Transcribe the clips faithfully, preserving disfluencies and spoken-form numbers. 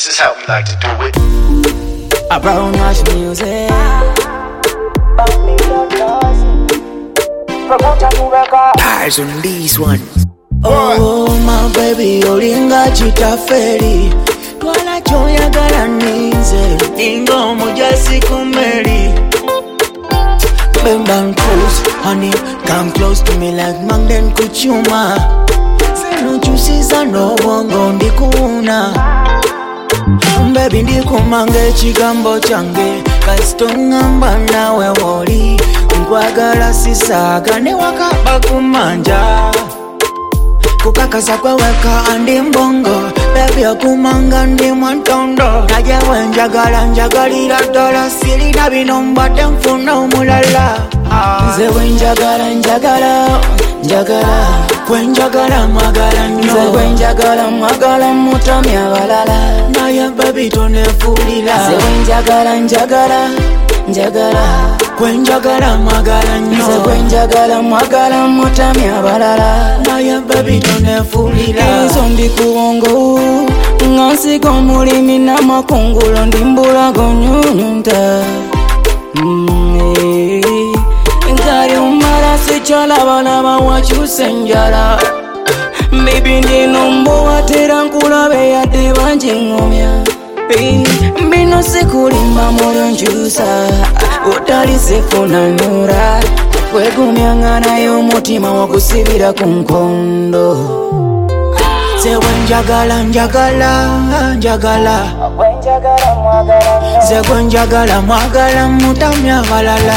This is how we like to do it. A brown wash music. Tires on these ones. Oh my baby, olinga chitaferi. Twala choyagala ninze Ingo mujasi kumeri. Bend down close, honey. Come close to me like Mangden Kuchuma. Feno chusiza no bongo ndikuna. Baby ndikumange chigambo change. Kasitongamba nawe woli. Nkwagala sisaga ne wakaba kumanja. Kukakaza kweweka andi mbongo. Baby okumanga ndi mwantondo. Naje wenjagala njagalira dola. Sirina binomba tenfuna umulala. Nze wenjagala njagala njagala. Kwenjagala mwagala nyo. Nze wenjagala mwagala mutamya balala. Naye baby tonefulila. Nze wenjagala njagala njagala. Kwenjagala mwagala nyo. Nze kwenjagala mwagala mutamya balala. Naye baby tonefulila. Izo ndi kuwongo ngansigo mulimi n'amakungula ndimbulago nyunyunta. Nkari umara sichalaba wakyuse njala. Baby ndino mbo watera nkulabe yadde banjingomya. Mbino sikulimba moyo njusa utali sifuna nura. Kwegumya ngana y'omutima wakusibira ku nkondo. Nze wenjagala njagala njagala. Nze wenjagala mwagala mutamya balala.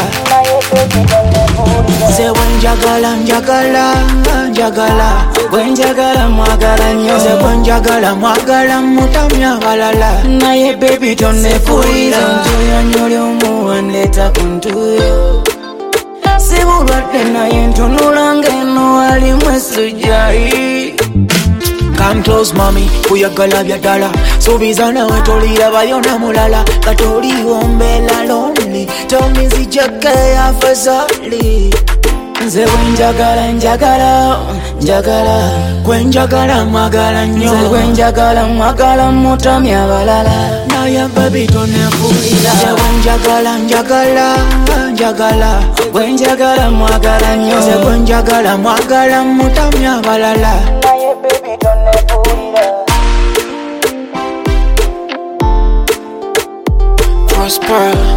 Nze wenjagala njagala njagala. Wenjagala mwagala nyo. Nze wenjagala mwagala mutamya balala. Naye baby tonefulira. Njoya nyoli omuwandeta kuntuyo. Sibulwadde naye ntunula ng'eno alimu esujjayi. Come close mommy, kuyagala bya ddala. Suubiza nawe tolirabayo na mulala. Katoli wombela lonely. Tell me nzijjeko yafazali. Nze wenjagala njagala njagala. Kwenjagala mwagala nnyo. Nze wenjagala mwagala mutamya balala. Naye baby tonefulira. Nze wenjagala njagala njagala. Kwenjagala mwagala nnyo. Nze kwenjagala mwagala mutamya balala. Naye baby tonefulira. Prosper.